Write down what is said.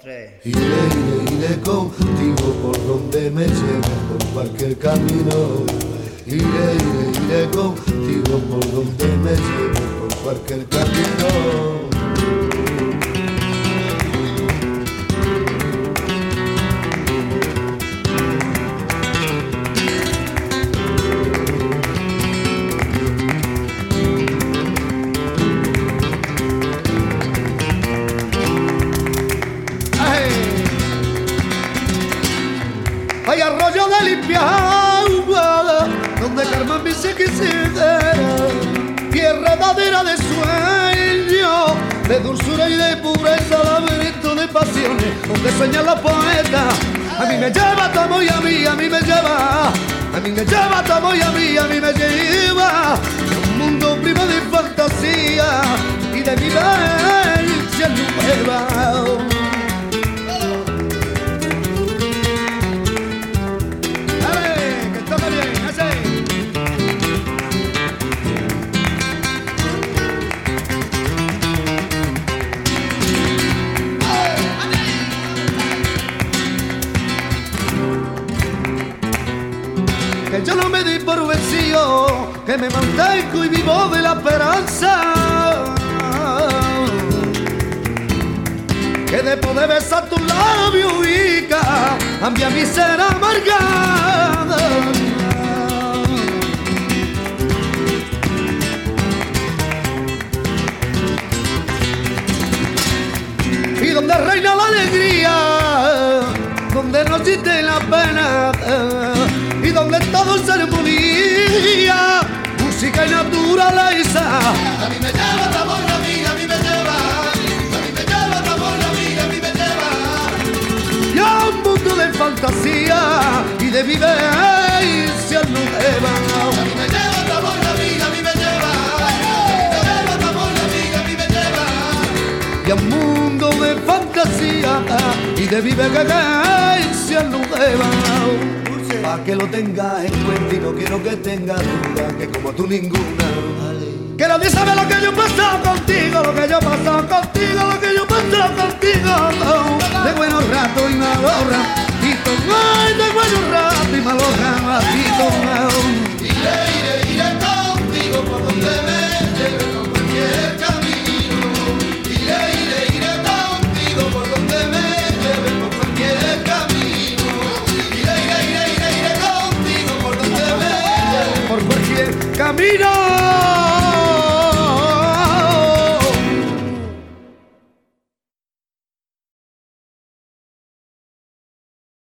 tres. Iré contigo por donde me lleves, por cualquier camino. Iré contigo por donde me lleves, por cualquier camino. Hay arroyo de limpia agua, donde Carmen dice que se tierra dadera de sueño, de dulzura y de pureza, laberinto de pasiones, donde sueñan los poetas. A mí me lleva Tomo y a mí me lleva, a mí me lleva Tomo y a mí me lleva a un mundo primo de fantasía y de vivencia nueva. Que yo no me di por vencido, que me mantengo y vivo de la esperanza, que de poder besar tus labios y cambia mi ser amargada. Y donde reina la alegría, donde no existe la pena, y donde todo es armonía, música y naturaleza. A mí me lleva tu amor, a mí me lleva. A mí me lleva tu amor, a mí me lleva. Y a un mundo de fantasía y de vivencia nueva. A mí me lleva tu amor, a mí me lleva. A mí me lleva tu amor, a mí me lleva. Y a un mundo de fantasía y de vivencia nueva. Pa' que lo tengas en cuenta y no quiero que tengas duda, que como tú ninguna. Que nadie sabe lo que yo he pasado contigo, lo que yo he pasado contigo, lo que yo he pasado contigo. De buenos ratos y malos ratos.